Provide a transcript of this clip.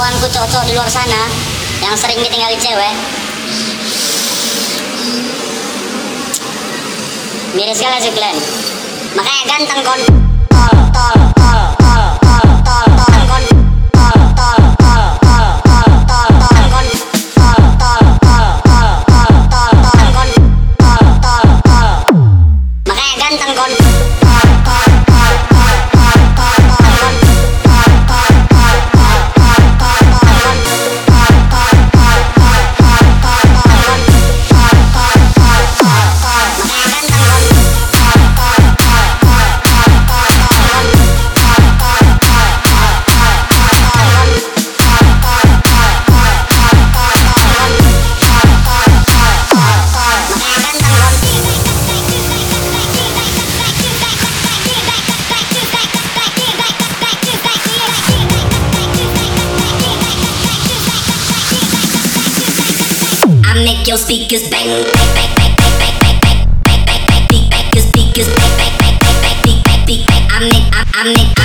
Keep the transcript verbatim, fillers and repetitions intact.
kawan-kawanku cowok-cowok di luar sana yang sering ditinggalin cewek, miris sekali sih kalian. Makanya ganteng kon. Tol, tol, tol, tol, tol, tol, tol, kon. Tol, tol, tol, tol, tol, tol, tol, kon. Tol, tol, tol, tol, tol, tol, tol, kon. Tol, tol, tol. Makanya ganteng kon. Tol, tol, tol, tol, tol, tol, tol, kon. Tol, tol, tol, tol, tol, tol, tol, kon. Tol, tol, tol, tol, tol, tol, tol, kon. Tol, tol, tol, tol, tol. Makanya ganteng kon. I make your speakers bang, bang, bang, bang, bang, bang, bang, bang, bang, bang, bang, bang, your speakers bang, bang, bang, bang, bang, bang, bang, bang. I make, I, I make.